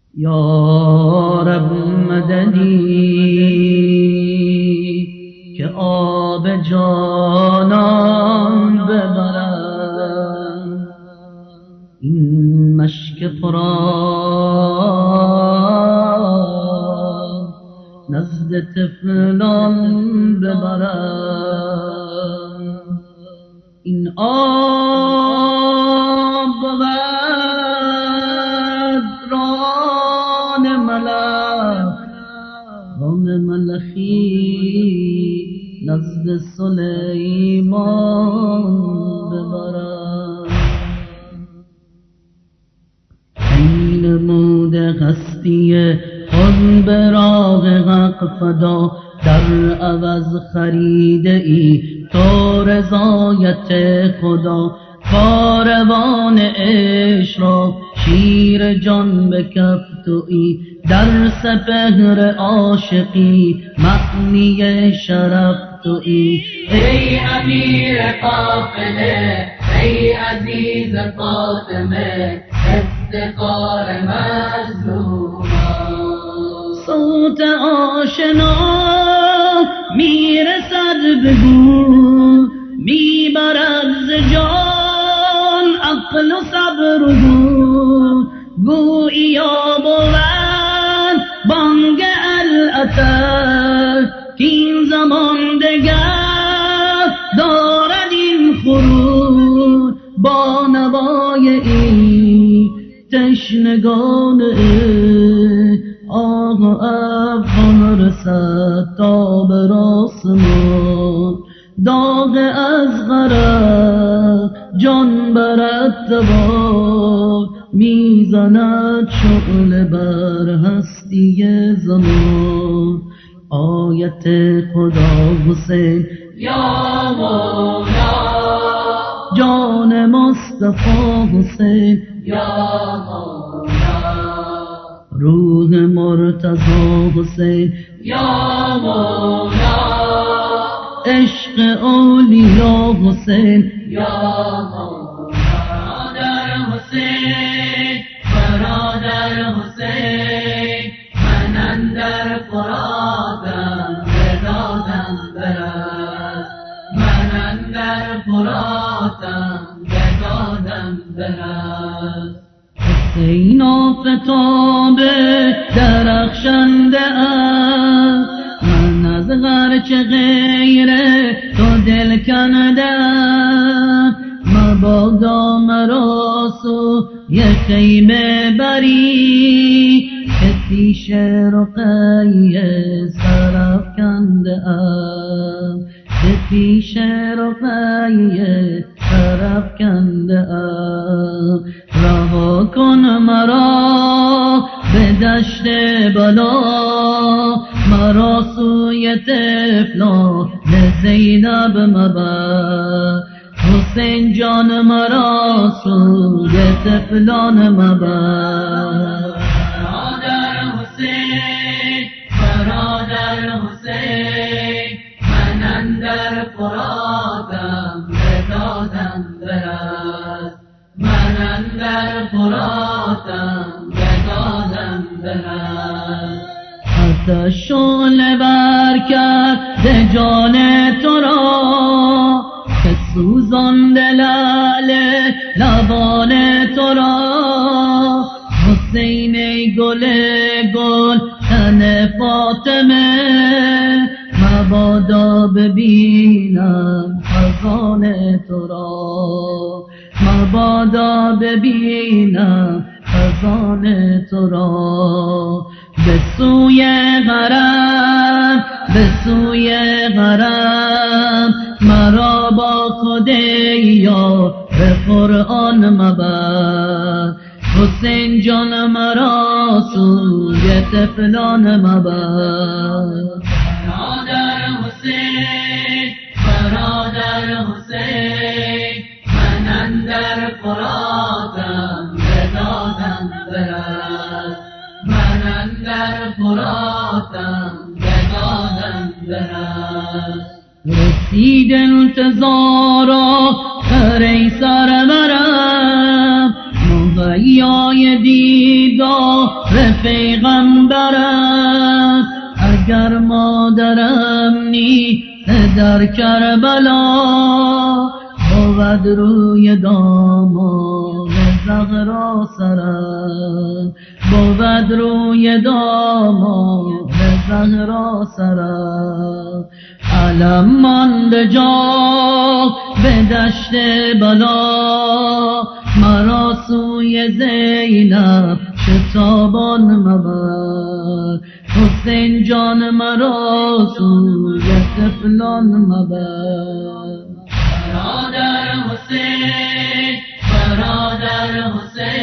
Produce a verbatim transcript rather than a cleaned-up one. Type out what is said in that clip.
یا رب مددی که آب جانان ببرم، این مشک پرآب نزد طفلان ببرم. این آب بود ران ملک، ران ملخی نزد سلیمان ببرم. این نمود هستی خود به راه حق فدا، در عوض خریده ای تو رضایت خدا. کاروان عشق را شیر جان به کف تویی، در سپهر عاشقی معنی شرف تویی. ای امیر قافله، ای عزیز فاطمه، افتخار مظلومان. صوت آشنا میرسد به گوش، میبرد ز جان عقل و صبر و گوش. گوییا بود بانگ العطر، کاین زمان دگر دارد این خروج. با نوای این تشنگان آه و افغان رسد تا به آسمان. داغ از غرق جان برد دوار، میزند شعله بر هستی زمان. آیت خدا حسین یا مولا، جان مصطفی حسین یا مولا، روح مرتضی حسین یا مولا، عشق اولیا حسین یا مولا. برادر حسین، برادر حسین، من اندر فراتم بدادم برد، من اندر فراتم بدادم برد. حسین آفتاب درخشنده است، من از غرچه غیر تو دل کنده. مبادا مرا سوی خیمه بری، که پیش رقیه سرافکنده ام، که پیش رقیه سرافکنده ام. رها کن مرا به دشت بلا، مرا سوی طفلان زینب مبر. حسین جان مرا سوی طفلان مبر. برادر حسین، برادر حسین، من اندر فراتم بدادم برد، من اندر فراتم بدادم برد. آتش شعله بر کرد جان تو را، که سوزانده لعل لبان تو را. حسین ای گل گل تن فاطمه، مبادا ببینم خزان تو را، مبادا ببینم خزان تو را. به سوی حرم، به سوی حرم، مرا با خود یا به قرآن مبر. حسین جان مرا سوی طفلان مبر. برادر حسین، برادر حسین، من اندر فراتم بدادم برد، من اندر فراتم بدادم برد. رسید انتظارا خر ای سرورم، مهر مهیای دیدار پیغمبرت، اگر مادرم نیست در کربلا، بود روی دامان زهرا سرت، بود روی دامان زهرا سرت. علم مانده جا به دشت بلا، مرا سوی زینب شتابان مبر، حسین جان مرا سوی طفلان مبر. برادر حسین، برادر حسین،